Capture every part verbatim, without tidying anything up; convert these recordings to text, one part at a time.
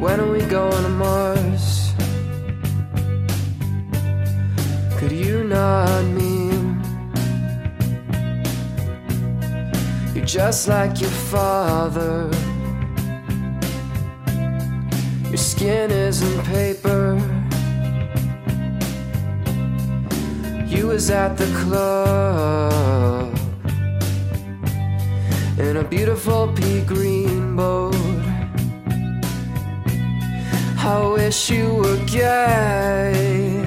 When are we going to Mars? Could you not mean you're just like your father? Your skin isn't paper. You was at the club in a beautiful pea green boat. I wish you were gay.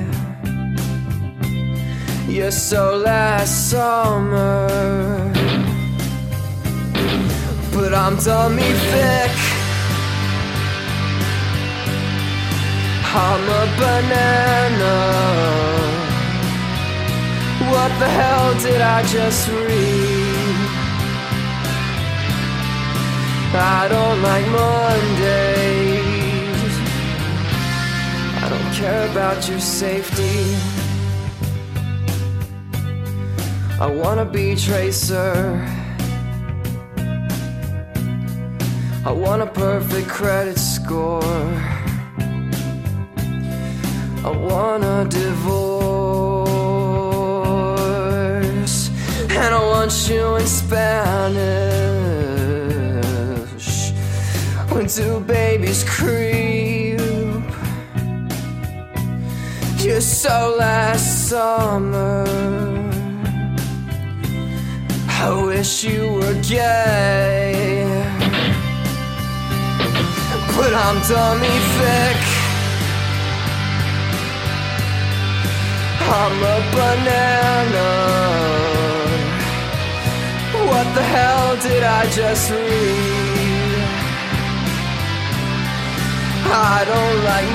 You're so last summer, but I'm dummy thick. I'm a banana. What the hell did I just read? I don't like Mondays. I don't care about your safety. I wanna be Tracer. I want a perfect credit score. I want a divorce, and I want you in Spanish when two babies creep. You're so last summer. I wish you were gay, but I'm dummy thick. I'm a banana. What the hell did I just read? I don't like